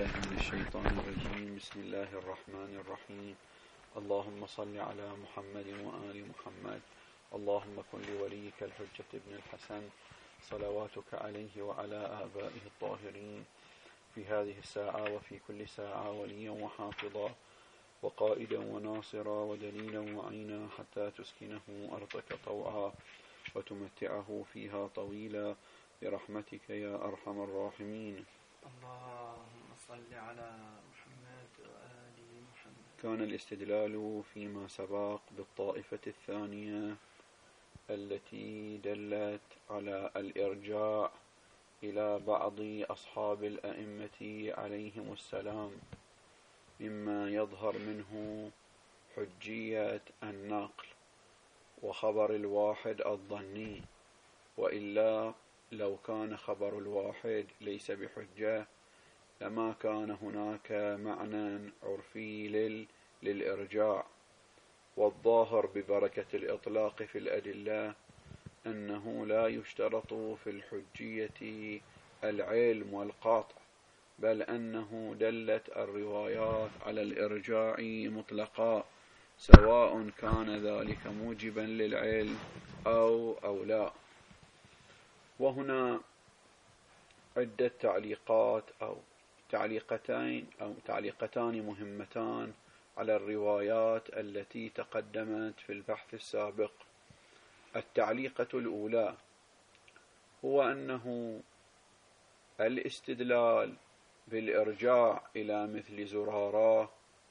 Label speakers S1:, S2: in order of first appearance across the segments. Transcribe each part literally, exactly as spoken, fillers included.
S1: بالله من الشيطان الرجيم. بسم الله الرحمن الرحيم. اللهم صل على محمد وآل محمد. اللهم كن لوليك الحجة ابن الحسن صلواتك عليه وعلى آبائه الطاهرين في هذه الساعة وفي كل ساعة وليا وحافظا وقائدا وناصرا ودليلا وعينا حتى تسكنه أرضك طوعا وتمتعه فيها طويلا برحمتك يا أرحم الراحمين.
S2: اللهم صل على محمد وآل محمد.
S1: كان الاستدلال فيما سبق بالطائفة الثانية التي دلت على الإرجاع إلى بعض أصحاب الأئمة عليهم السلام مما يظهر منه حجية النقل وخبر الواحد الظني، وإلا لو كان خبر الواحد ليس بحجة لما كان هناك معنى عرفي لل... للإرجاع. والظاهر ببركة الإطلاق في الأدلة أنه لا يشترط في الحجية العلم والقاطع، بل أنه دلت الروايات على الإرجاع مطلقا سواء كان ذلك موجبا للعلم أو أو لا. وهنا عدة تعليقات أو تعليقتين أو تعليقتان مهمتان على الروايات التي تقدمت في البحث السابق. التعليقة الأولى هو أنه الاستدلال بالإرجاع إلى مثل زرارة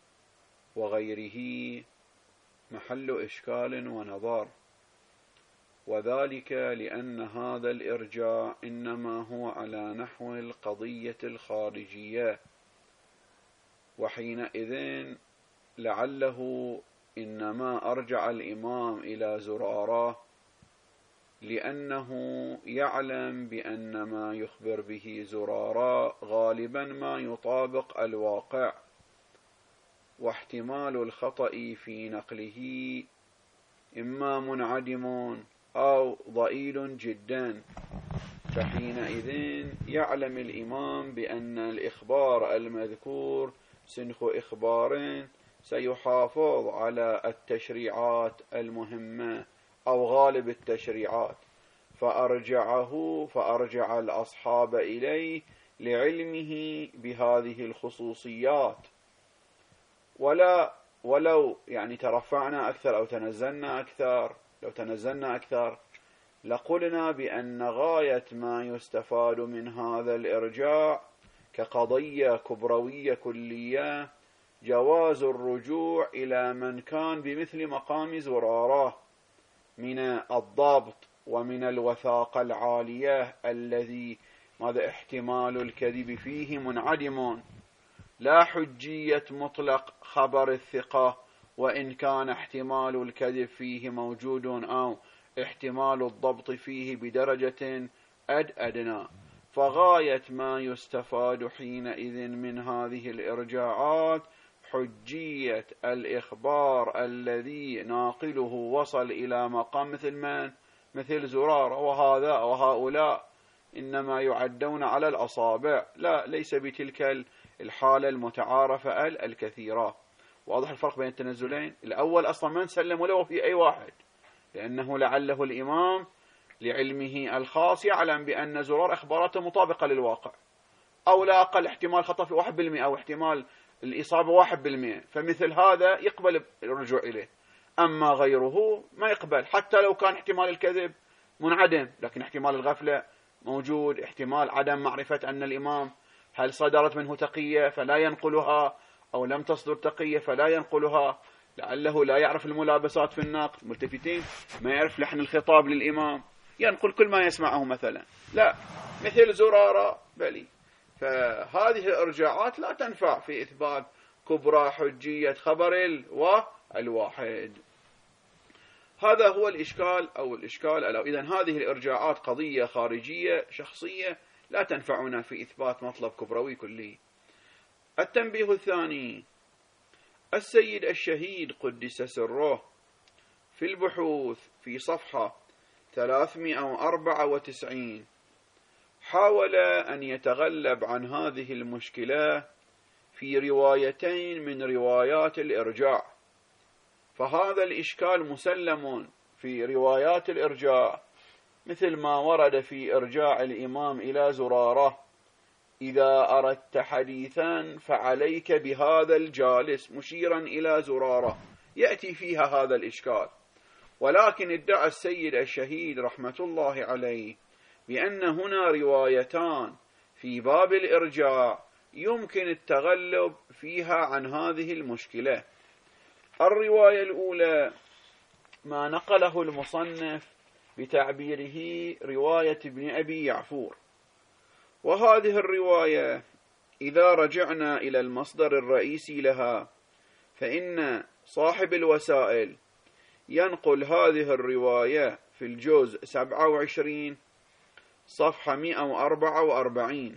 S1: وغيره محل إشكال ونظر، وذلك لأن هذا الإرجاع إنما هو على نحو القضية الخارجية، وحينئذ لعله إنما أرجع الإمام إلى زرارة لأنه يعلم بأن ما يخبر به زرارة غالبا ما يطابق الواقع، واحتمال الخطأ في نقله إما منعدم أو ضئيل جدا، فحينئذ يعلم الإمام بأن الإخبار المذكور سنخ إخبار سيحافظ على التشريعات المهمة أو غالب التشريعات، فأرجعه فأرجع الأصحاب إليه لعلمه بهذه الخصوصيات. ولا ولو يعني ترفعنا أكثر أو تنزلنا أكثر لو تنزلنا أكثر لقلنا بأن غاية ما يستفاد من هذا الإرجاع كقضية كبروية كلية جواز الرجوع إلى من كان بمثل مقام زرارة من الضبط ومن الوثاقة العالية الذي ماذا احتمال الكذب فيه منعدم، لا حجية مطلق خبر الثقة وإن كان احتمال الكذب فيه موجود أو احتمال الضبط فيه بدرجة أد أدنى. فغاية ما يستفاد حينئذ من هذه الإرجاعات حجية الإخبار الذي ناقله وصل إلى مقام مثل من؟ مثل زرار، وهذا وهؤلاء إنما يعدون على الأصابع، لا ليس بتلك الحالة المتعارفة الكثيرة. واضح الفرق بين التنزلين؟ الأول أصلا ما نسلم له في أي واحد، لأنه لعله الإمام لعلمه الخاص يعلم بأن زرار إخباراته مطابقة للواقع، أو لا أقل احتمال خطأ في واحد بالمئة أو احتمال الإصابة واحد بالمئة، فمثل هذا يقبل الرجوع إليه. أما غيره ما يقبل، حتى لو كان احتمال الكذب منعدم لكن احتمال الغفلة موجود، احتمال عدم معرفة أن الإمام هل صدرت منه تقية فلا ينقلها أو لم تصدر تقية فلا ينقلها، لعله لا يعرف الملابسات في النقل، ملتفتين ما يعرف لحن الخطاب للإمام ينقل كل ما يسمعه مثلا، لا مثل زرارة بلي. فهذه الإرجاعات لا تنفع في إثبات كبرى حجية خبر الواحد. هذا هو الإشكال أو الإشكال أو إذن هذه الإرجاعات قضية خارجية شخصية لا تنفعنا في إثبات مطلب كبروي كلي. التنبيه الثاني: السيد الشهيد قدس سره في البحوث في صفحة ثلاثمئة وأربعة وتسعين حاول أن يتغلب عن هذه المشكلة في روايتين من روايات الإرجاع، فهذا الإشكال مسلم في روايات الإرجاع، مثل ما ورد في إرجاع الإمام إلى زرارة: إذا أردت حديثا فعليك بهذا الجالس، مشيرا إلى زرارة، يأتي فيها هذا الإشكال. ولكن ادعى السيد الشهيد رحمة الله عليه بأن هنا روايتان في باب الإرجاع يمكن التغلب فيها عن هذه المشكلة. الرواية الأولى ما نقله المصنف بتعبيره رواية ابن أبي يعفور، وهذه الرواية إذا رجعنا إلى المصدر الرئيسي لها فإن صاحب الوسائل ينقل هذه الرواية في الجزء سبعة وعشرين صفحة مئة وأربعة وأربعين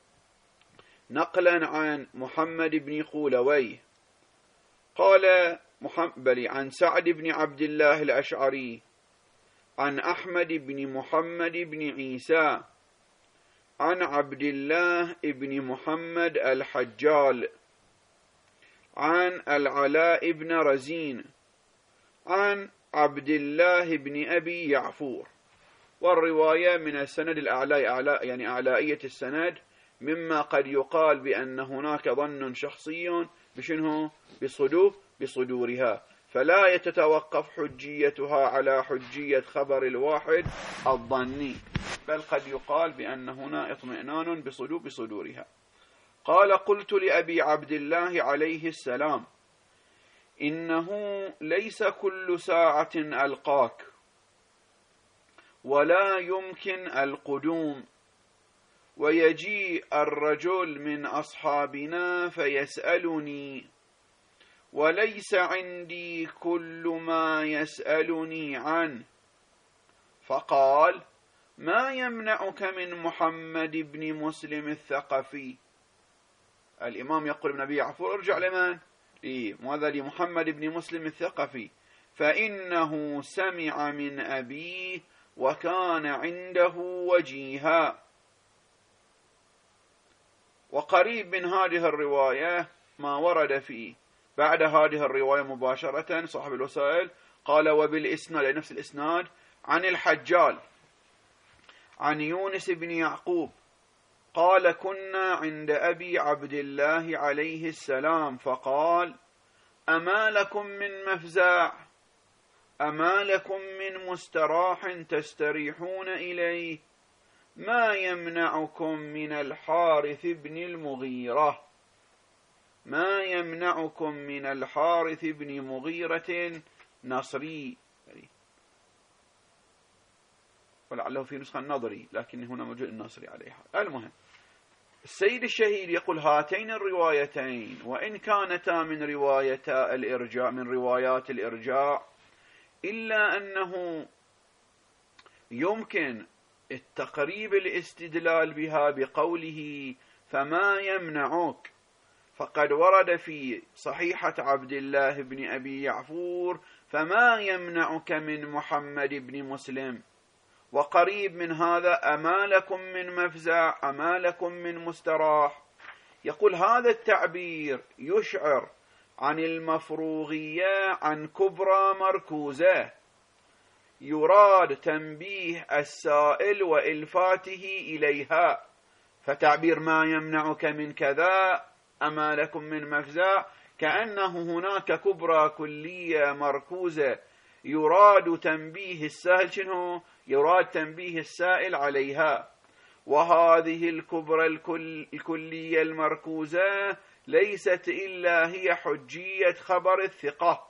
S1: نقلا عن محمد بن قولويه قال بل عن سعد بن عبد الله الأشعري عن أحمد بن محمد بن عيسى عن عبد الله بن محمد الحجال عن العلاء بن رزين عن عبد الله بن أبي يعفور. والرواية من السند الأعلى أعلى يعني أعلائية السند، مما قد يقال بأن هناك ظن شخصي بشنه بصدور بصدورها، فلا يتتوقف حجيتها على حجية خبر الواحد الظني، بل قد يقال بأن هنا اطمئنان بصدور بصدورها. قال: قلت لأبي عبد الله عليه السلام: إنه ليس كل ساعة ألقاك، ولا يمكن القدوم، ويجيء الرجل من أصحابنا فيسألني، وليس عندي كل ما يسألني عنه. فقال: ما يمنعك من محمد بن مسلم الثقفي؟ الإمام يقول ابن أبي يعفور ارجع لمن؟ ماذا لمحمد بن مسلم الثقفي، فإنه سمع من أبيه وكان عنده وجيها. وقريب من هذه الرواية ما ورد فيه بعد هذه الرواية مباشرة صاحب الوسائل قال: وبالإسناد، نفس الإسناد، عن الحجال عن يونس بن يعقوب قال: كنا عند أبي عبد الله عليه السلام فقال: أما لكم من مفزع؟ أما لكم من مستراح تستريحون إليه؟ ما يمنعكم من الحارث بن المغيرة؟ ما يمنعكم من الحارث بن مغيرة نصري، ولعله في نسخة النظري، لكن هنا موجود النصري عليها. المهم، السيد الشهيد يقول: هاتين الروايتين وإن كانتا من روايتا الإرجاع من روايات الإرجاع، إلا أنه يمكن التقريب الاستدلال بها بقوله: فما يمنعك، فقد ورد في صحيحة عبد الله بن أبي يعفور: فما يمنعك من محمد بن مسلم. وقريب من هذا: أما لكم من مفزع؟ أما لكم من مستراح؟ يقول هذا التعبير يشعر عن المفروغية عن كبرى مركوزة، يراد تنبيه السائل وإلفاته إليها. فتعبير ما يمنعك من كذا، أما لكم من مفزع، كأنه هناك كبرى كلية مركوزة يراد تنبيه السائل شنو؟ يراد تنبيه السائل عليها. وهذه الكبرى الكل الكلية المركوزة ليست إلا هي حجية خبر الثقة.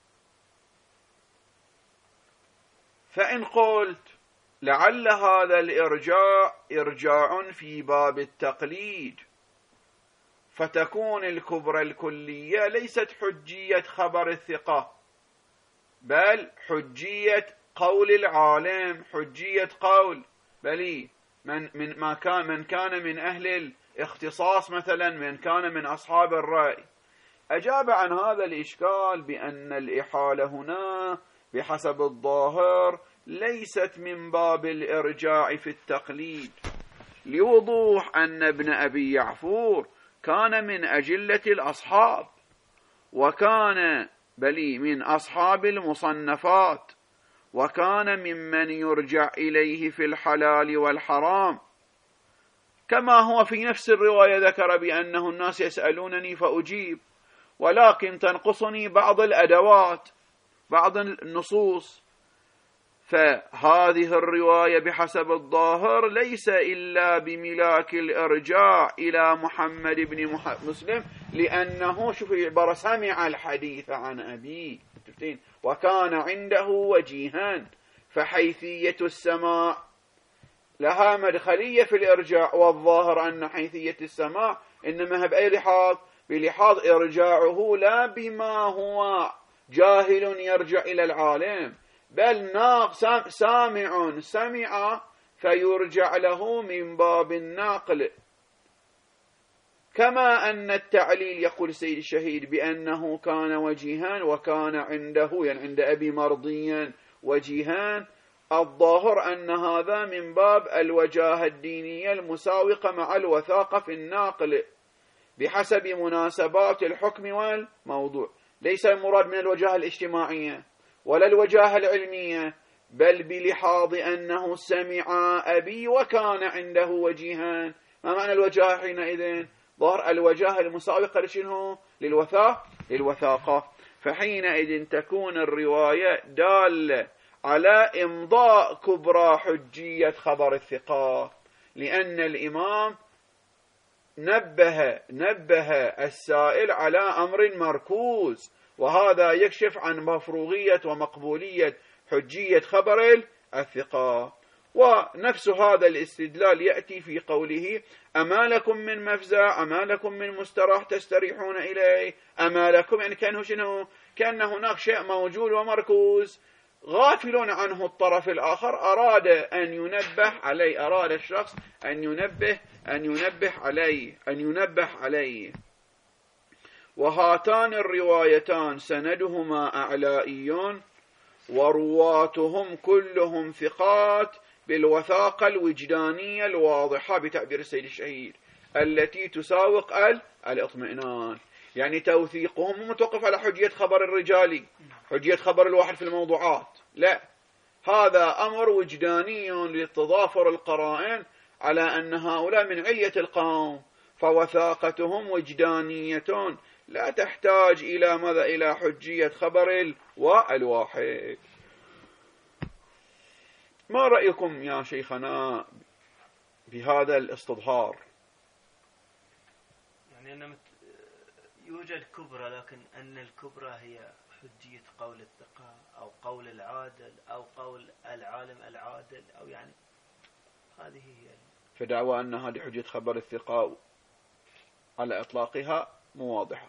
S1: فإن قلت لعل هذا الإرجاع إرجاع في باب التقليد، فتكون الكبرى الكلية ليست حجية خبر الثقة، بل حجية قول العالم، حجية قول بل من من ما كان من كان من أهل الاختصاص، مثلا من كان من أصحاب الرأي. أجاب عن هذا الإشكال بأن الإحالة هنا بحسب الظاهر ليست من باب الإرجاع في التقليد، لوضوح أن ابن أبي يعفور كان من أجلة الأصحاب، وكان بل من أصحاب المصنفات، وكان ممن يرجع إليه في الحلال والحرام، كما هو في نفس الرواية ذكر بأنه الناس يسألونني فأجيب، ولكن تنقصني بعض الأدوات، بعض النصوص. فهذه الرواية بحسب الظاهر ليس إلا بملاك الإرجاع إلى محمد بن مسلم، لأنه شوف العبارة سمع الحديث عن أبيه وكان عنده وجيها، فحيثية السماع لها مدخلية في الإرجاع، والظاهر أن حيثية السماع إنما بأي لحاظ؟ بلحاظ إرجاعه لا بما هو جاهل يرجع إلى العالم، بل سامع سمع فيرجع له من باب النقل. كما أن التعليل يقول السيد الشهيد بأنه كان وجيها وكان عنده، يعني عند أبي مرضيا وجيها، الظاهر أن هذا من باب الوجاهة الدينية المساوقة مع الوثاقة في الناقل بحسب مناسبات الحكم والموضوع، ليس المراد من الوجاهة الاجتماعية ولا الوجاهة العلمية، بل بلحاظ أنه سمع أبي وكان عنده وجيها. ما معنى الوجاهة حينئذ؟ ظهر الوجاهة المساوقة لشنه؟ للوثاقة للوثاقة فحينئذ تكون الرواية دالة على إمضاء كبرى حجية خبر الثقات، لأن الإمام نبه نبه السائل على أمر مركوز، وهذا يكشف عن مفروغية ومقبولية حجية خبر الثقات. ونفس هذا الاستدلال يأتي في قوله أما لكم من مفزع أما لكم من مستراح تستريحون إليه، أما لكم يعني كأنه شنو؟ كأن هناك شيء موجود ومركوز غافل عنه الطرف الآخر، أراد أن ينبه عليه، أراد الشخص أن ينبه أن ينبه عليه أن ينبه عليه وهاتان الروايتان سندهما أعلائيون، ورواتهم كلهم ثقات بالوثاقة الوجدانية الواضحة بتعبير السيد الشهيد التي تساوق الاطمئنان. يعني توثيقهم متوقف على حجية خبر الرجال، حجية خبر الواحد في الموضوعات، لا، هذا أمر وجداني لتضافر القرائن على أن هؤلاء من علية القوم، فوثاقتهم وجدانية لا تحتاج إلى ماذا؟ إلى حجية خبر الواحد. ما رأيكم يا شيخنا بهذا الاستظهار؟
S2: يعني أنا مت... يوجد كبرى، لكن أن الكبرى هي حجية قول الثقة أو قول العادل أو قول العالم العادل، أو يعني هذه هي.
S1: فدعوى أن هذه حجية خبر الثقة على إطلاقها مو واضحة.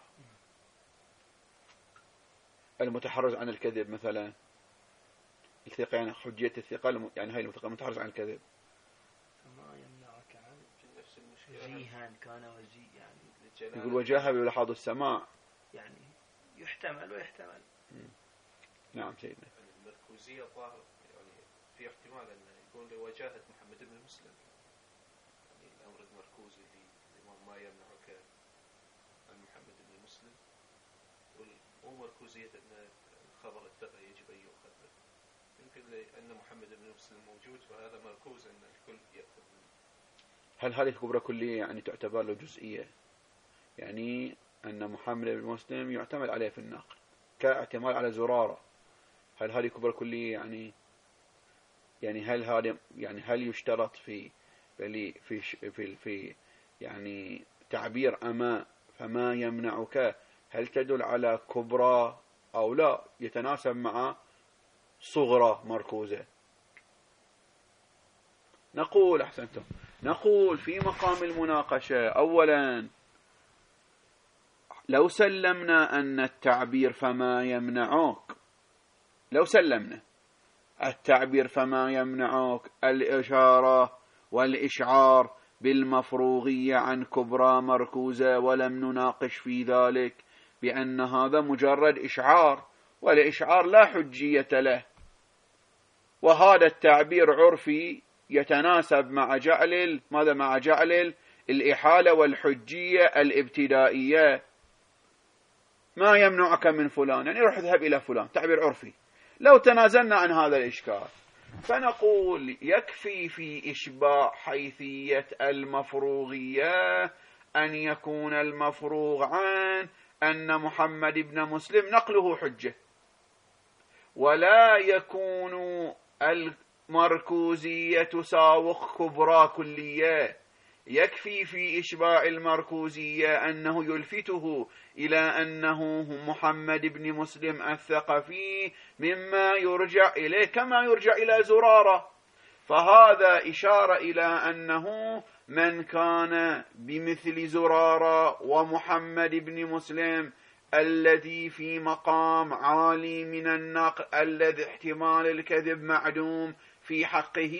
S1: المتحرز عن الكذب مثلا، الثقة يعني حجية الثقة، يعني هاي الثقة متحرز عن الكذب.
S2: فما يمنعك عن نفس المشكلة. وجيها كان وجيه، يعني
S1: يقول وجاهه بلحاظ السماع،
S2: يعني يحتمل ويحتمل.
S1: م. نعم سيدنا.
S3: المركوزية ظاهر يعني في احتمال أن يكون لوجاهة محمد بن مسلم، يعني الأمر المركوزي الإمام ما يمنعك عن محمد بن مسلم، مو مركوزية أن الخبر الثقة يجب أن يؤخذ، يمكن لأن محمد بن مسلم موجود فهذا مركوز أن الكل يأخذ.
S1: هل هذه الكبرى كلية يعني تعتبر له جزئية؟ يعني أن محمد بن مسلم يعتمد عليه في النقل كاعتماد على زرارة، هل هذه كبرى كلية؟ يعني يعني هل هذا يعني هل يشترط في في في في, في يعني تعبير أما فما يمنعك، هل تدل على كبرى أو لا يتناسب مع صغرى مركوزة؟ نقول أحسنتم نقول في مقام المناقشة أولا لو سلمنا أن التعبير فما يمنعك، لو سلمنا التعبير فما يمنعك الإشارة والإشعار بالمفروغية عن كبرى مركوزة، ولم نناقش في ذلك بأن هذا مجرد إشعار، والإشعار لا حجية له، وهذا التعبير عرفي يتناسب مع جعل ماذا؟ مع جعل الإحالة والحجية الابتدائية. ما يمنعك من فلان، يعني روح اذهب إلى فلان، تعبير عرفي. لو تنازلنا عن هذا الإشكال فنقول يكفي في إشباع حيثية المفروغية أن يكون المفروغ عن أن محمد بن مسلم نقله حجة، ولا يكون المركوزية تساوق كبرى كلية. يكفي في إشباع المركوزية أنه يلفته إلى أنه محمد بن مسلم الثقفي مما يرجع إليه كما يرجع إلى زرارة، فهذا إشارة إلى أنه من كان بمثل زرارة ومحمد بن مسلم الذي في مقام عالي من النقل الذي احتمال الكذب معدوم في حقه،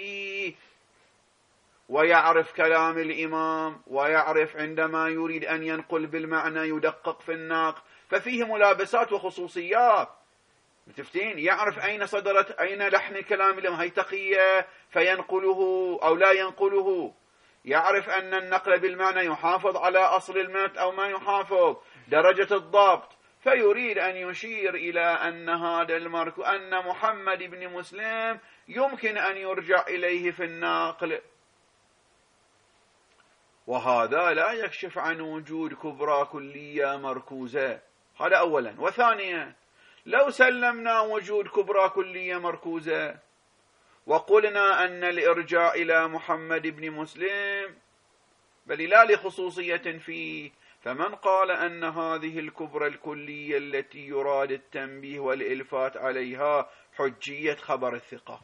S1: ويعرف كلام الإمام، ويعرف عندما يريد أن ينقل بالمعنى يدقق في النقل، ففيه ملابسات وخصوصيات. متفتين؟ يعرف أين صدرت أين لحن كلام الإمام، هي تقية فينقله أو لا ينقله، يعرف أن النقل بالمعنى يحافظ على أصل المتن أو ما يحافظ، درجة الضبط، فيريد أن يشير إلى أن هذا المرك أن محمد بن مسلم يمكن أن يرجع إليه في النقل، وهذا لا يكشف عن وجود كبرى كلية مركوزة. هذا أولا. وثانيا، لو سلمنا وجود كبرى كلية مركوزة وقلنا أن الإرجاع إلى محمد بن مسلم بل لا لخصوصية فيه، فمن قال أن هذه الكبرى الكلية التي يراد التنبيه والإلفات عليها حجية خبر الثقة،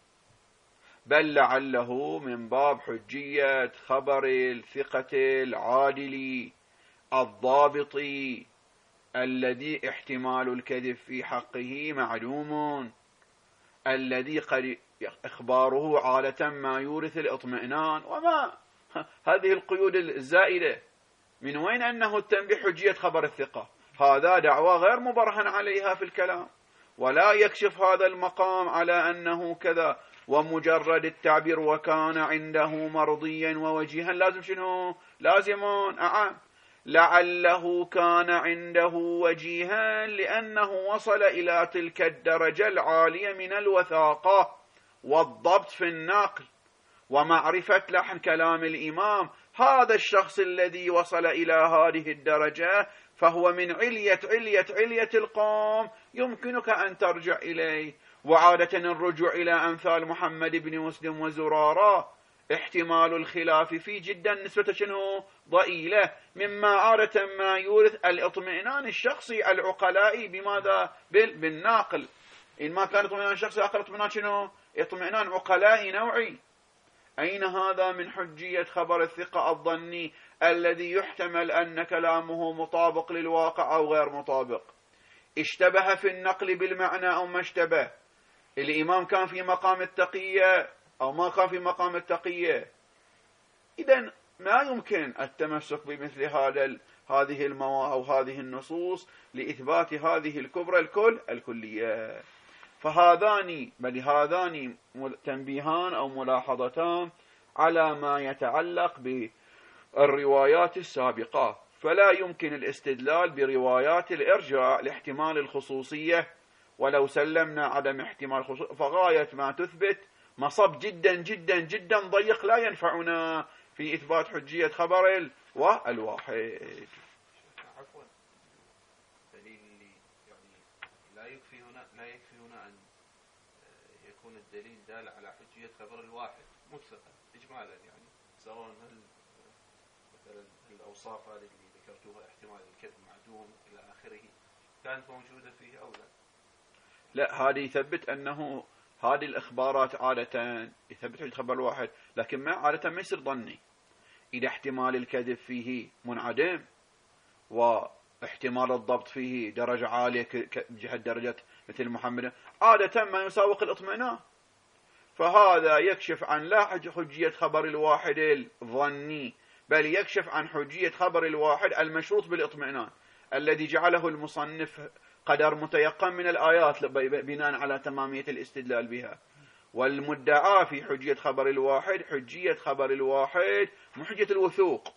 S1: بل لعله من باب حجية خبر الثقة العادل الضابط الذي احتمال الكذب في حقه معلوم، الذي قد إخباره عادة ما يورث الاطمئنان، وما هذه القيود الزائدة. من وين أنه التنبيه حجية خبر الثقة؟ هذا دعوة غير مبرهن عليها في الكلام، ولا يكشف هذا المقام على أنه كذا، ومجرد التعبير وكان عنده مرضيا ووجيها لازم شنو؟ لازمون أعام لعله كان عنده وجيها لأنه وصل إلى تلك الدرجة العالية من الوثاقة والضبط في النقل ومعرفة لحن كلام الإمام. هذا الشخص الذي وصل إلى هذه الدرجة فهو من علية علية علية القوم، يمكنك أن ترجع إليه. وعادة الرجوع إلى أمثال محمد بن مسلم وزرارة احتمال الخلاف فيه جدا نسبة شنو؟ ضئيلة، مما عادة ما يورث الاطمئنان الشخصي العقلائي بماذا؟ بالناقل. إن ما كان اطمئنان شخصي آخر اطمئنان شنو؟ اطمئنان عقلائي نوعي. أين هذا من حجية خبر الثقة الظني الذي يحتمل أن كلامه مطابق للواقع أو غير مطابق؟ اشتبه في النقل بالمعنى أو ما اشتبه؟ الإمام كان في مقام التقية أو ما كان في مقام التقية؟ إذن ما يمكن التمسك بمثل هذا هذه المواضع أو هذه النصوص لإثبات هذه الكبرى الكل الكلية. فهذان بل هذان تنبيهان أو ملاحظتان على ما يتعلق بالروايات السابقة. فلا يمكن الاستدلال بروايات الإرجاع لاحتمال الخصوصية، ولو سلمنا عدم احتمال الخصوصية فغاية ما تثبت مصب جدا جدا جدا ضيق لا ينفعنا في إثبات حجية خبر الواحد.
S3: عفوا، دليل يعني لا يكفي هنا لا يكفي هنا أن يكون الدليل دال على حجية خبر الواحد مطلقا إجمالا، يعني سواء هل مثلا الأوصاف هذه اللي ذكرتوها احتمال الكذب معدوم إلى آخره كانت موجودة فيه أو لا؟
S1: لا، هذه يثبت أنه هذه الإخبارات عادة يثبت حجية خبر الواحد، لكن ما عادة ما يصير ظني. إذا احتمال الكذب فيه منعدم واحتمال الضبط فيه درجة عالية جهة درجة مثل محمد، عادة ما يساوق الاطمئنان. فهذا يكشف عن لا حجية خبر الواحد الظني، بل يكشف عن حجية خبر الواحد المشروط بالاطمئنان الذي جعله المصنف قدر متيقن من الآيات بناء على تمامية الاستدلال بها. والمدعى في حجية خبر الواحد حجية خبر الواحد محجية الوثوق،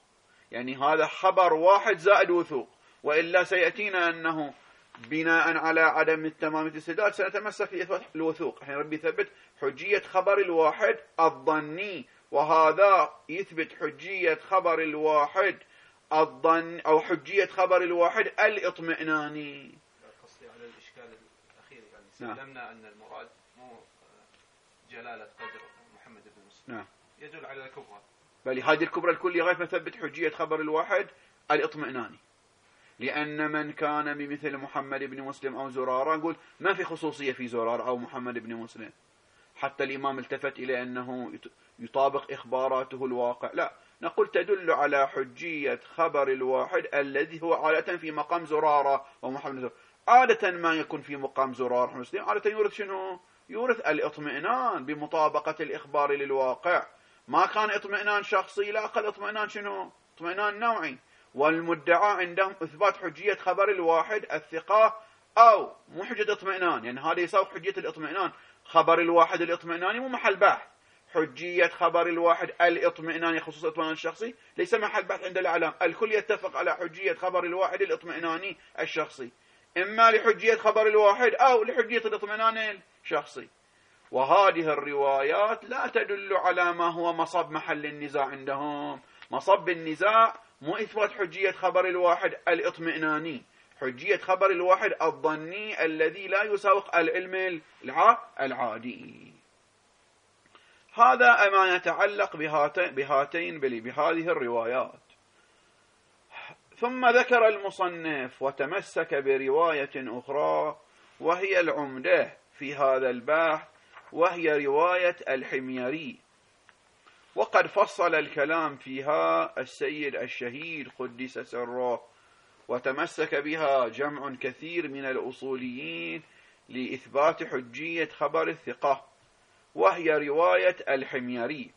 S1: يعني هذا خبر واحد زائد وثوق، وإلا سيأتينا أنه بناء على عدم التمام الاستدلال سنتمسك في إثبات الوثوق. احنا ربي يثبت حجية خبر الواحد الظني، وهذا يثبت حجية خبر الواحد الظن أو حجية خبر الواحد الاطمئناني.
S3: قصدي على الإشكال الأخير، يعني سلمنا نعم. أن المراد مو جلالة قدر محمد بن مسلم، نعم. يدل على الكبرى،
S1: بل هذه الكبرى الكلية لغاية ما ثبت حجية خبر الواحد الاطمئناني، لأن من كان بمثل محمد بن مسلم أو زرارة، نقول ما في خصوصية في زرارة أو محمد بن مسلم، حتى الإمام التفت إلى أنه يطابق إخباراته الواقع، لا، نقول تدل على حجية خبر الواحد الذي هو عادة في مقام زرارة ومحمد بن زرارة. عادة ما يكون في مقام زرارة مسلم عادة يورث شنو؟ يورث الاطمئنان بمطابقة الإخبار للواقع. ما كان اطمئنان شخصي، لا، أقل اطمئنان شنو؟ اطمئنان نوعي. والمدعى عندهم إثبات حجية خبر الواحد الثقة أو مو حجة اطمئنان، يعني هذا يساوي حجية الاطمئنان. خبر الواحد الاطمئناني مو محل بحث، حجية خبر الواحد الاطمئناني خصوص الاطمئنان الشخصي ليس محل بحث عند الإعلام. الكل يتفق على حجية خبر الواحد الاطمئناني الشخصي، إما لحجية خبر الواحد أو لحجية الاطمئنان الشخصي. وهذه الروايات لا تدل على ما هو مصب محل النزاع عندهم. مصب النزاع مو إثبات حجية خبر الواحد الاطمئناني، حجية خبر الواحد الظني الذي لا يساوق العلم العادي. هذا ما يتعلق بهاتين بهذه الروايات. ثم ذكر المصنف وتمسك برواية أخرى وهي العمدة في هذا البحث، وهي رواية الحميري، وقد فصل الكلام فيها السيد الشهيد قدس سره، وتمسك بها جمع كثير من الأصوليين لإثبات حجية خبر الثقة، وهي رواية الحميري.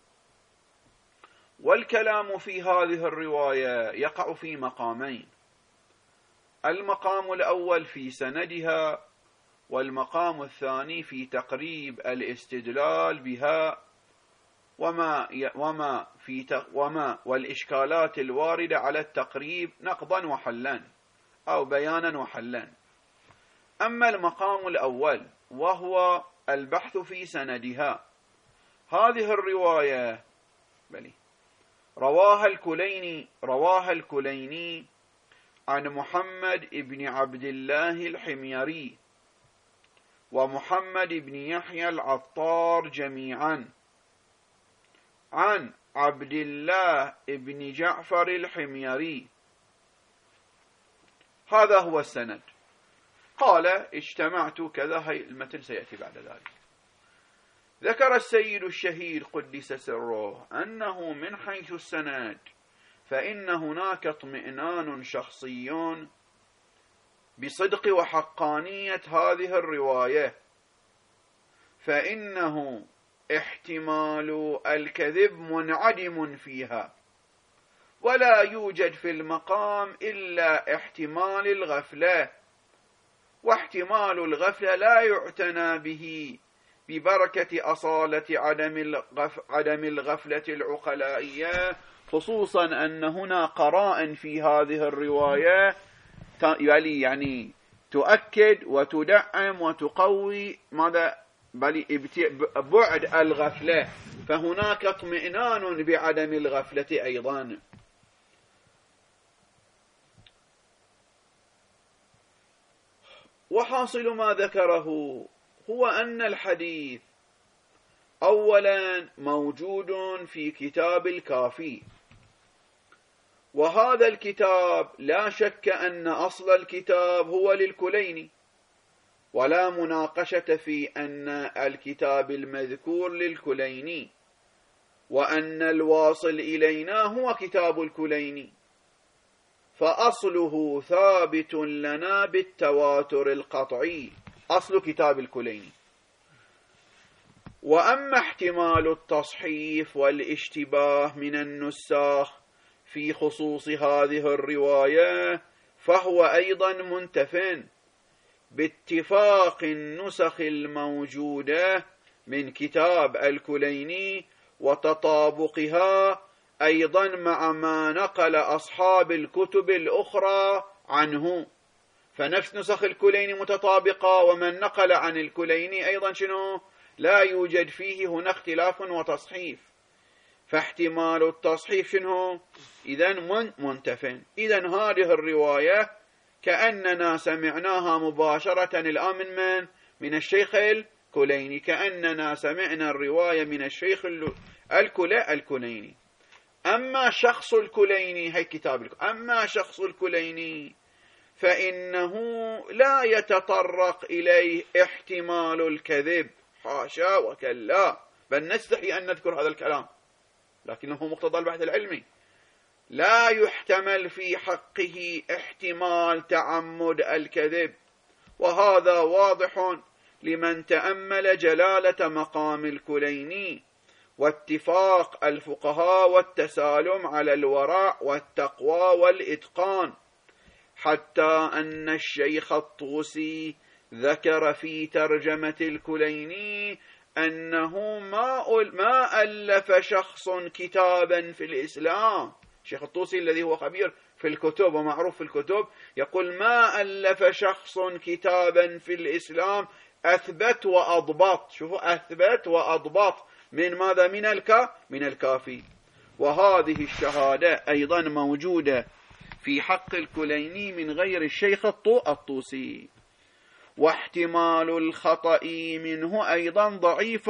S1: والكلام في هذه الرواية يقع في مقامين: المقام الأول في سندها، والمقام الثاني في تقريب الاستدلال بها وما وما في وما والإشكالات الواردة على التقريب نقضا وحلا أو بيانا وحلا. أما المقام الأول وهو البحث في سندها، هذه الرواية بلي رواها الكليني رواها الكليني عن محمد بن عبد الله الحميري ومحمد بن يحيى العطار جميعا عن عبد الله بن جعفر الحميري. هذا هو السند. قال: اجتمعت كذا، هي المتن سيأتي بعد ذلك. ذكر السيد الشهيد قدس سره أنه من حيث السند فإن هناك اطمئنان شخصي بصدق وحقانية هذه الرواية، فإنه احتمال الكذب منعدم فيها، ولا يوجد في المقام إلا احتمال الغفلة، واحتمال الغفلة لا يعتنى به ببركة أصالة عدم الغف عدم الغفلة العقلائية، خصوصا أن هنا قرائن في هذه الرواية يعني تؤكد وتدعم وتقوي ماذا بل بعد الغفلة، فهناك اطمئنان بعدم الغفلة أيضا. وحاصل ما ذكره هو أن الحديث أولا موجود في كتاب الكافي، وهذا الكتاب لا شك أن أصل الكتاب هو للكليني، ولا مناقشة في أن الكتاب المذكور للكليني، وأن الواصل إلينا هو كتاب الكليني، فأصله ثابت لنا بالتواتر القطعي، أصل كتاب الكليني. وأما احتمال التصحيف والاشتباه من النساخ في خصوص هذه الرواية فهو أيضا منتف باتفاق النسخ الموجودة من كتاب الكليني وتطابقها أيضا مع ما نقل أصحاب الكتب الأخرى عنه، فنفس نسخ الكليني متطابقة، ومن نقل عن الكليني أيضا شنو؟ لا يوجد فيه هنا اختلاف وتصحيف، فاحتمال التصحيف شنو؟ إذن منتف. إذن هذه الرواية كأننا سمعناها مباشرة الآن من من؟ من الشيخ الكليني، كأننا سمعنا الرواية من الشيخ الكليني. أما شخص الكليني، هي كتاب لكم، أما شخص الكليني فإنه لا يتطرق إليه احتمال الكذب، حاشا وكلا، بل نستحي أن نذكر هذا الكلام، لكنه مقتضى البحث العلمي. لا يحتمل في حقه احتمال تعمد الكذب، وهذا واضح لمن تأمل جلالة مقام الكليني واتفاق الفقهاء والتسالم على الورع والتقوى والإتقان، حتى أن الشيخ الطوسي ذكر في ترجمة الكليني أنه ما ما ألف شخص كتابا في الإسلام. الشيخ الطوسي الذي هو خبير في الكتب ومعروف في الكتب يقول ما ألف شخص كتابا في الإسلام أثبت وأضبط، شوفوا أثبت وأضبط من ماذا؟ من الكا من الكافي. وهذه الشهادة أيضا موجودة في حق الكليني من غير الشيخ الطوسي. واحتمال الخطأ منه أيضا ضعيف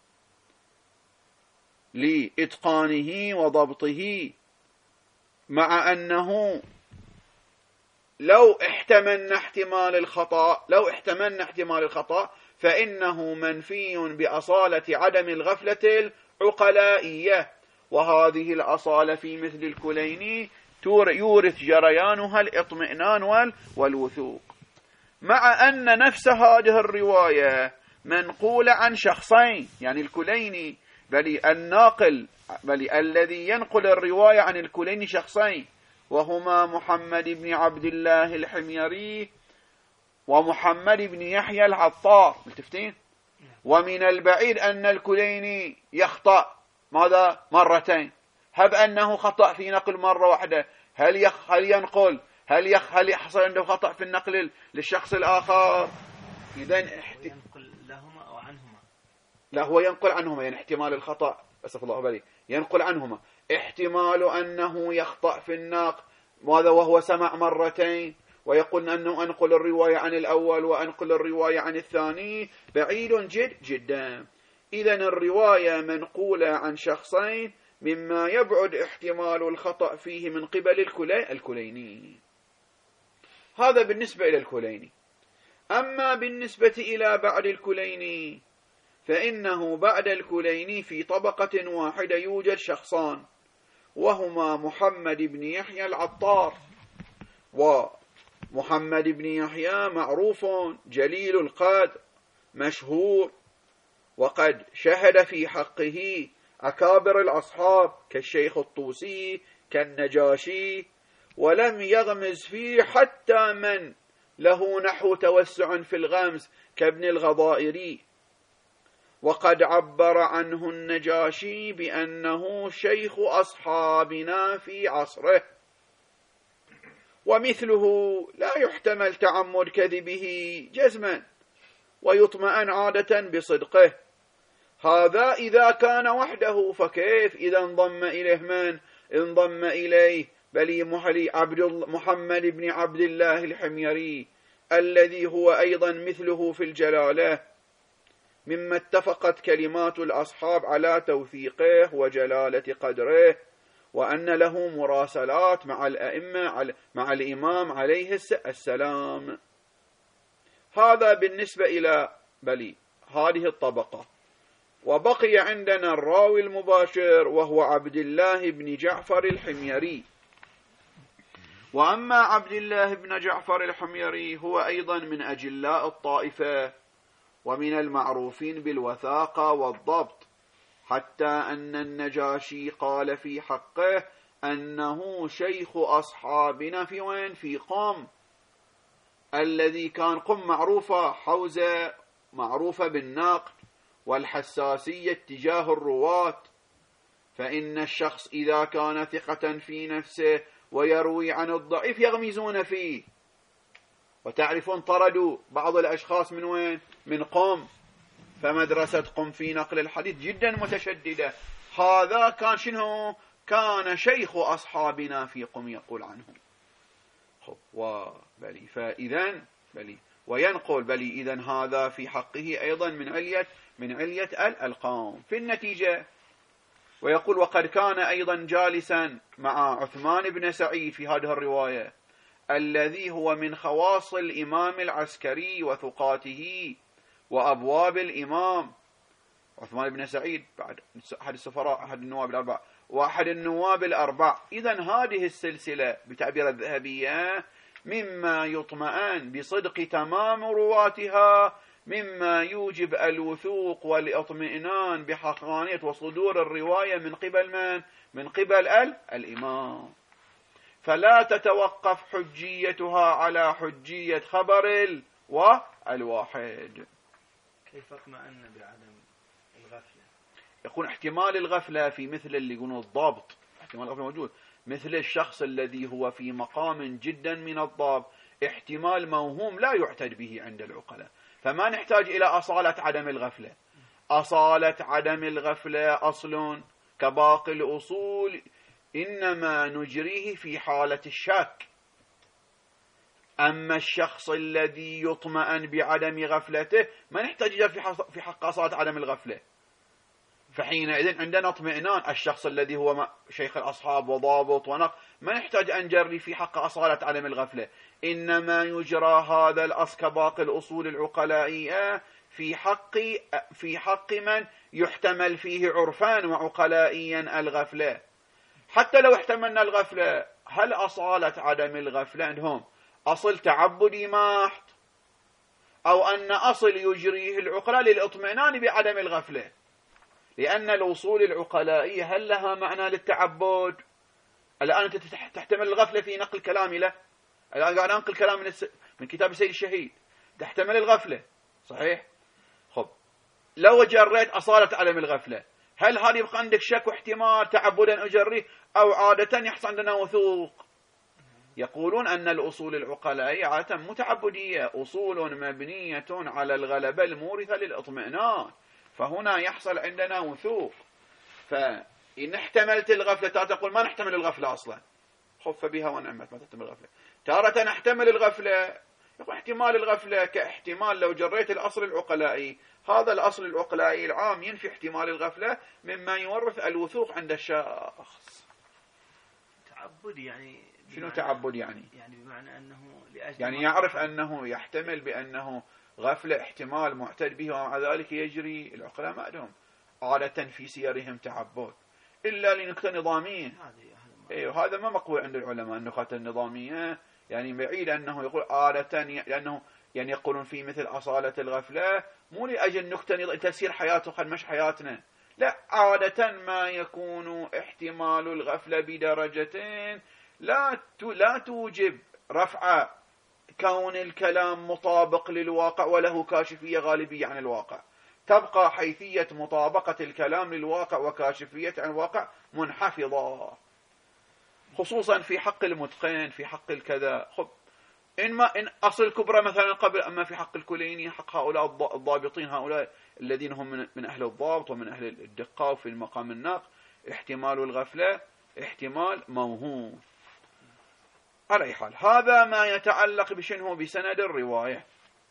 S1: لإتقانه وضبطه، مع أنه لو احتملنا احتمال الخطأ لو احتملنا احتمال الخطأ فإنه منفي بأصالة عدم الغفلة العقلائية، وهذه الأصالة في مثل الكليني يورث جريانها الاطمئنان والوثوق، مع أن نفس هذه الرواية منقولة عن شخصين، يعني الكليني بل الناقل بل الذي ينقل الرواية عن الكليني شخصين، وهما محمد بن عبد الله الحميري ومحمد بن يحيى العطار، ملتفتين؟ ومن البعيد أن الكليني يخطأ ماذا؟ مرتين، هب أنه خطأ في نقل مرة واحدة، هل يخ هل ينقل هل يخ هل يحصل عنده خطأ في النقل للشخص الآخر؟ إذن احت...
S2: ينقل لهما أو عنهما؟
S1: لا، هو ينقل عنهما، يعني احتمال الخطأ، أسف الله بلي، ينقل عنهما، احتمال أنه يخطأ في النقل ماذا وهو سمع مرتين، ويقول أنه أنقل الرواية عن الأول وأنقل الرواية عن الثاني، بعيد جد جدا. إذن الرواية منقولة عن شخصين مما يبعد احتمال الخطأ فيه من قبل الكلي الكليني. هذا بالنسبة إلى الكليني. أما بالنسبة إلى بعد الكليني فإنه بعد الكليني في طبقة واحدة يوجد شخصان، وهما محمد بن يحيى العطار. ومحمد بن يحيى معروف جليل القدر مشهور، وقد شهد في حقه أكابر الأصحاب كالشيخ الطوسي كالنجاشي، ولم يغمز فيه حتى من له نحو توسع في الغمز كابن الغضائري، وقد عبر عنه النجاشي بأنه شيخ أصحابنا في عصره، ومثله لا يحتمل تعمد كذبه جزما، ويطمئن عادة بصدقه. هذا إذا كان وحده، فكيف إذا انضم إليه من؟ انضم إليه بلي عبد محمد بن عبد الله الحميري الذي هو أيضا مثله في الجلالة، مما اتفقت كلمات الأصحاب على توثيقه وجلالة قدره، وأن له مراسلات مع الأئمة مع الإمام عليه السلام. هذا بالنسبة إلى بلي هذه الطبقة. وبقي عندنا الراوي المباشر وهو عبد الله بن جعفر الحميري. وأما عبد الله بن جعفر الحميري هو أيضا من أجلاء الطائفة ومن المعروفين بالوثاقة والضبط، حتى أن النجاشي قال في حقه أنه شيخ أصحابنا في وين؟ في قم، الذي كان قم معروفة حوزة معروفة بالنقد والحساسية تجاه الرواة، فإن الشخص إذا كان ثقة في نفسه ويروي عن الضعيف يغمزون فيه. وتعرفون طردوا بعض الأشخاص من وين؟ من قم، فمدرسة قم في نقل الحديث جدا متشددة. هذا كان شنو؟ كان شيخ أصحابنا في قم يقول عنهم. وبلي فإذا بلي وينقل بلي إذن هذا في حقه أيضا من علية من علية القوم في النتيجة. ويقول وقد كان أيضا جالسا مع عثمان بن سعيد في هذه الرواية الذي هو من خواص الإمام العسكري وثقاته وأبواب الإمام. عثمان بن سعيد بعد أحد السفراء أحد النواب الأربع وأحد النواب الأربع. إذن هذه السلسلة بتعبير الذهبية مما يطمئن بصدق تمام رواتها، مما يوجب الوثوق والاطمئنان بحقانية وصدور الرواية من قبل من؟ من قبل الإمام. فلا تتوقف حجيتها على حجية خبر الواحد.
S2: كيف اطمئن بعدم الغفلة؟
S1: يكون احتمال الغفلة في مثل اللي يقولون الضابط، احتمال الغفلة موجود، مثل الشخص الذي هو في مقام جدا من الضابط، احتمال موهوم لا يعتد به عند العقلاء. فما نحتاج إلى أصالة عدم الغفلة. أصالة عدم الغفلة أصل كباقي الأصول إنما نجريه في حالة الشك. أما الشخص الذي يطمئن بعدم غفلته ما نحتاج في حق أصالة عدم الغفلة. فحينئذ عندنا اطمئنان. الشخص الذي هو شيخ الأصحاب وضابط ونقل ما نحتاج أن نجري في حق أصالة عدم الغفلة. إنما يجرى هذا الأصل كباقي الأصول العقلائية في حق في حق من يحتمل فيه عرفان وعقلائيا الغفلة. حتى لو احتملنا الغفلة، هل أصالة عدم الغفلة عندهم أصل تعبدي محض، أو أن أصل يجريه العقلاء للإطمئنان بعدم الغفلة؟ لأن الأصول العقلائية هل لها معنى للتعبد؟ الآن أنت تحتمل الغفلة في نقل كلامي له، الآن قاعد أنقل كلام من, الس... من كتاب السيد الشهيد، تحتمل الغفلة صحيح؟ خب لو جريت أصالة عدم الغفلة، هل هذا يبقى عندك شك واحتمال تعبدا أجريه، أو عادة يحصل عندنا وثوق؟ يقولون أن الأصول العقلائية عادة متعبدية، أصول مبنية على الغلبة المورثة للإطمئنان، فهنا يحصل عندنا وثوق. فإن احتملت الغفلة تقول ما نحتمل الغفلة أصلا، خف بها ونعمت ما تحتمل الغفلة. تارة نحتمل الغفلة، يقول احتمال الغفلة كاحتمال لو جريت الأصل العقلائي، هذا الأصل العقلائي العام ينفي احتمال الغفلة مما يورث الوثوق عند الشخص.
S2: تعبدي يعني
S1: شنو تعبد يعني؟
S2: يعني بمعنى أنه لأجل
S1: يعني يعرف أنه يحتمل بأنه غفلة احتمال معتد به، ومع ذلك يجري. العقلاء ما لهم عادة في سيرهم تعبد إلا لنكتة نظامية. أيوه هذا ما مقبول عند العلماء النكت النظامية، يعني بعيد أنه يقول عادة، لأنه يعني يقولون في مثل أصالة الغفلة مو لأجل نكتة تسير حياته خل مش حياتنا، لا، عادة ما يكون احتمال الغفلة بدرجتين لا لا توجب رفع كون الكلام مطابق للواقع وله كاشفية غالبية عن الواقع، تبقى حيثية مطابقة الكلام للواقع وكاشفية عن الواقع منحفظة، خصوصا في حق المتقن في حق الكذا. خب إن ما إن أصل الكبرى مثلا قبل، أما في حق الكليني حق هؤلاء الضابطين، هؤلاء الذين هم من, من أهل الضابط ومن أهل الدقة وفي المقام الناق، احتمال الغفلة احتمال موهوم. على أي حال هذا ما يتعلق بشنه بسند الرواية.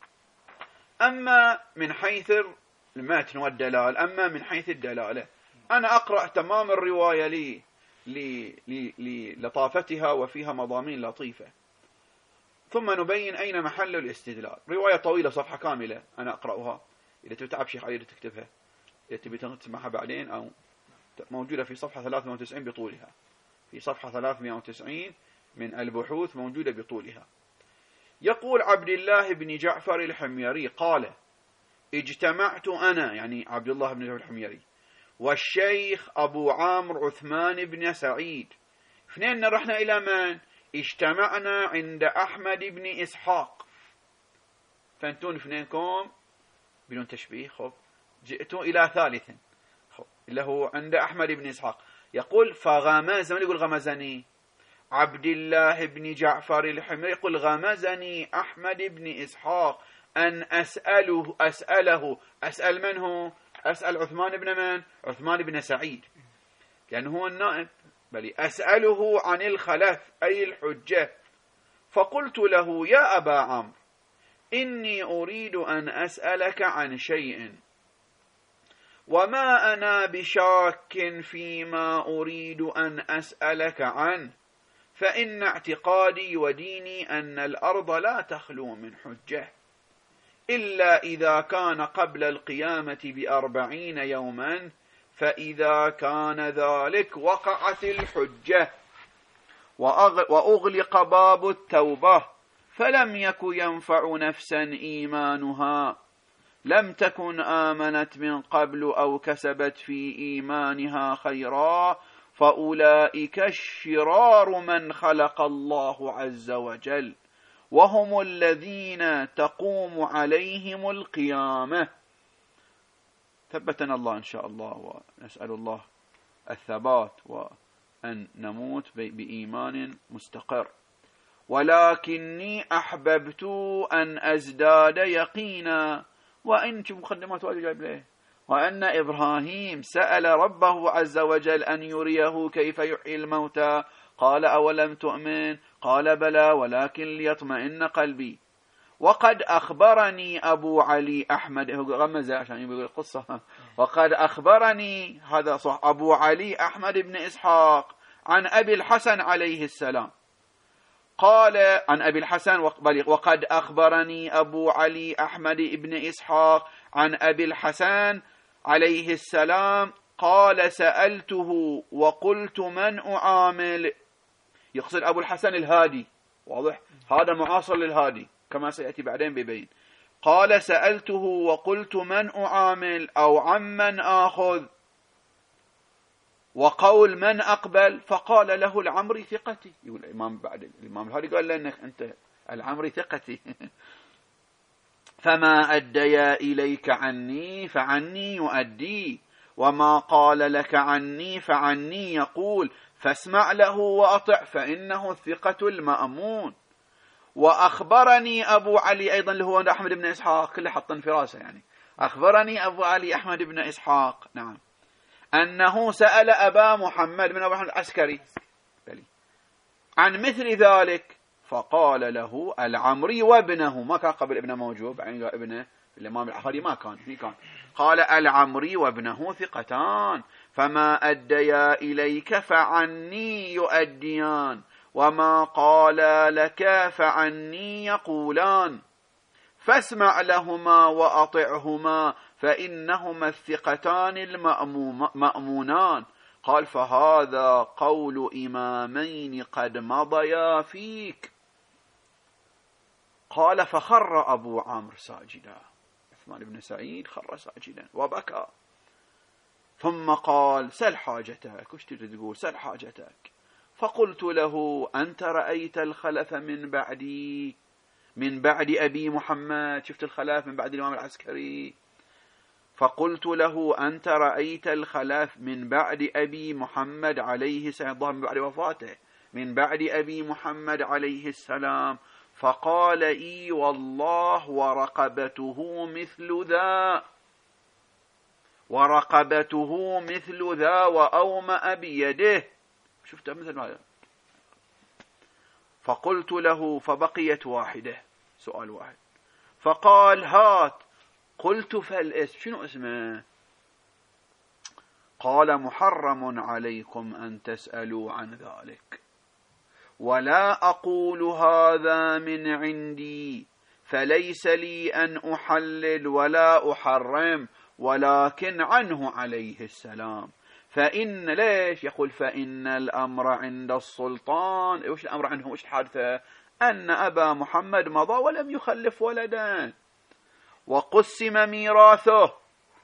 S1: أما من حيث المتن والدلال، أما من حيث الدلالة أنا أقرأ تمام الرواية لي للطافتها وفيها مضامين لطيفة، ثم نبين أين محل الاستدلال. رواية طويلة صفحة كاملة أنا أقرأها، إذا تتعب شيخ علي تكتبها، إذا تبي تسمعها بعدين، أو موجودة في صفحة ثلاثمائة وتسعين بطولها، في صفحة ثلاثمائة وتسعين من البحوث موجودة بطولها. يقول عبد الله بن جعفر الحميري قال: اجتمعت أنا، يعني عبد الله بن جعفر الحميري، والشيخ أبو عامر عثمان بن سعيد، اثنين رحنا إلى من؟ اجتمعنا عند أحمد بن إسحاق. فانتون اثنينكم بدون تشبيه. خب جئتوا إلى ثالث، خب اللي هو عند أحمد بن إسحاق. يقول فغمز، من يقول غمزني؟ عبد الله بن جعفر الحميري يقول غمزني أحمد بن إسحاق أن أسأله أسأله أسأل من هو؟ أسأل عثمان بن من؟ عثمان بن سعيد، لأنه هو النائب، بل أسأله عن الخلف أي الحجة. فقلت له يا أبا عمرو إني أريد أن أسألك عن شيء وما أنا بشاك فيما أريد أن أسألك عنه، فإن اعتقادي وديني أن الأرض لا تخلو من حجة إلا إذا كان قبل القيامة بأربعين يوما، فإذا كان ذلك وقعت الحجة وأغلق باب التوبة، فلم يك ينفع نفسا إيمانها لم تكن آمنت من قبل أو كسبت في إيمانها خيرا، فأولئك الشرار من خلق الله عز وجل، وهم الذين تقوم عليهم القيامة. ثبتنا الله إن شاء الله، ونسأل الله الثبات وأن نموت بإيمان مستقر. ولكني أحببت أن أزداد يقينا، وإن شوف مقدمات واجب جايب له، وأن إبراهيم سأل ربه عز وجل أن يريه كيف يحيي الموتى، قال أولم تؤمن؟ قال بلى ولكن ليطمئن قلبي. وقد أخبرني أبو علي أحمد، غمز عشان يقول القصة، وقد أخبرني هذا صح أبو علي أحمد بن إسحاق عن أبي الحسن عليه السلام قال عن أبي الحسن، وقد أخبرني أبو علي أحمد بن إسحاق عن أبي الحسن عليه السلام قال سألته وقلت من أعامل، يقصد أبو الحسن الهادي، واضح هذا معاصر للهادي كما سيأتي بعدين ببين. قال سألته وقلت من أعامل أو عمن آخذ، وقول من أقبل، فقال له العمري ثقتي. يقول الإمام بعد الإمام الهادي قال لأنك أنت العمري ثقتي فما أديا إليك عني فعني يؤدي، وما قال لك عني فعني يقول، فاسمع له وأطع فإنه الثقة المأمون. وأخبرني أبو علي أيضا اللي هو أحمد بن إسحاق، كله حطا في راسه يعني، أخبرني أبو علي أحمد بن إسحاق نعم أنه سأل أبا محمد من أبو محمد العسكري عن مثل ذلك، فقال له العمري وابنه، ما كان قبل ابنه موجود، يعني ابنه الإمام العخاري ما كان في كان، قال العمري وابنه ثقتان، فما أديا إليك فعني يؤديان، وما قال لك فعني يقولان، فاسمع لهما وأطعهما فإنهما الثقتان المأمونان. قال فهذا قول إمامين قد مضيا فيك. قال فخر أبو عمرو ساجدا، عثمان بن سعيد خر ساجدا وبكى، ثم قال سل حاجتك، وش تريد تقول؟ سل حاجتك. فقلت له أنت رأيت الخلف من بعدي من بعد أبي محمد، شفت الخلاف من بعد الإمام العسكري؟ فقلت له أنت رأيت الخلاف من بعد أبي محمد عليه السلام، من بعد وفاته، من بعد أبي محمد عليه السلام؟ فقال إي والله ورقبته مثل ذا ورقبته مثل ذا وأومأ بيده، شفت مثل هذا. فقلت له فبقيت واحدة، سؤال واحد، فقال هات. قلت فالاسم، شنو اسمه؟ قال محرم عليكم أن تسألوا عن ذلك، ولا أقول هذا من عندي، فليس لي أن أحلل ولا أحرم، ولكن عنه عليه السلام. فإن ليش يقول فإن الأمر عند السلطان، وش الأمر عنه؟ وش الحادثة؟ أن أبا محمد مضى ولم يخلف ولدا، وقسم ميراثه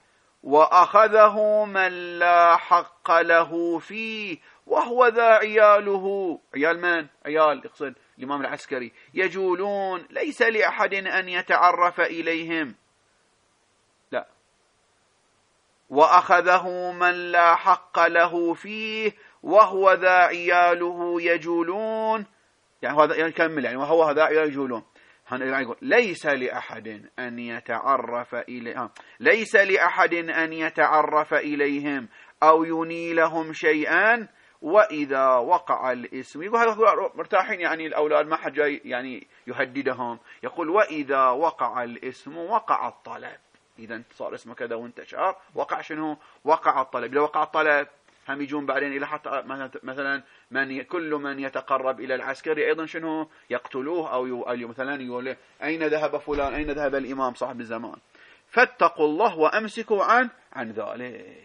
S1: وأخذه من لا حق له فيه، وهو ذا عياله، عيال من؟ عيال يقصد الإمام العسكري، يجولون ليس لأحد أن يتعرف إليهم. لا وأخذه من لا حق له فيه وهو ذا عياله يجولون. يعني هذا يكمل يعني وهو ذا عياله يجولون. يقول ليس لأحد أن يتعرف إليه ليس لأحد أن يتعرف إليهم أو ينيلهم شيئا وإذا وقع الاسم. يقول مرتاحين يعني الأولاد ما حد جاي يعني يهددهم. يقول وإذا وقع الاسم وقع الطلب. إذا صار اسمه كذا وانتشر وقع شنو؟ وقع الطلب. لو وقع الطلب هم يجون بعدين إلى حتى مثلا من كل من يتقرب إلى العسكري أيضا شنو يقتلوه أو مثلا يقول أين ذهب فلان أين ذهب الإمام صاحب الزمان. فاتقوا الله وأمسكوا عن عن ذلك.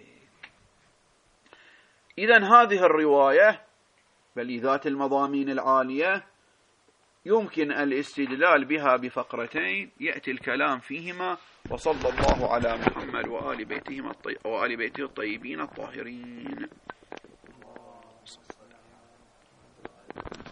S1: إذن هذه الرواية بل ذات المضامين العالية يمكن الاستدلال بها بفقرتين يأتي الكلام فيهما. وصلى الله على محمد وآل بيته الطيبين الطاهرين.